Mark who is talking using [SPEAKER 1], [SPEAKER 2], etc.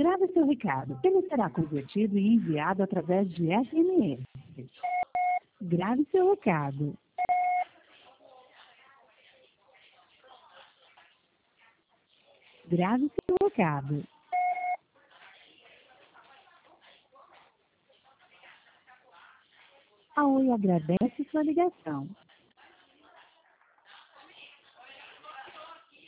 [SPEAKER 1] Grave seu recado. Ele será convertido e enviado através de SMS. Grave seu recado. Grave seu recado. A Oi agradece sua ligação.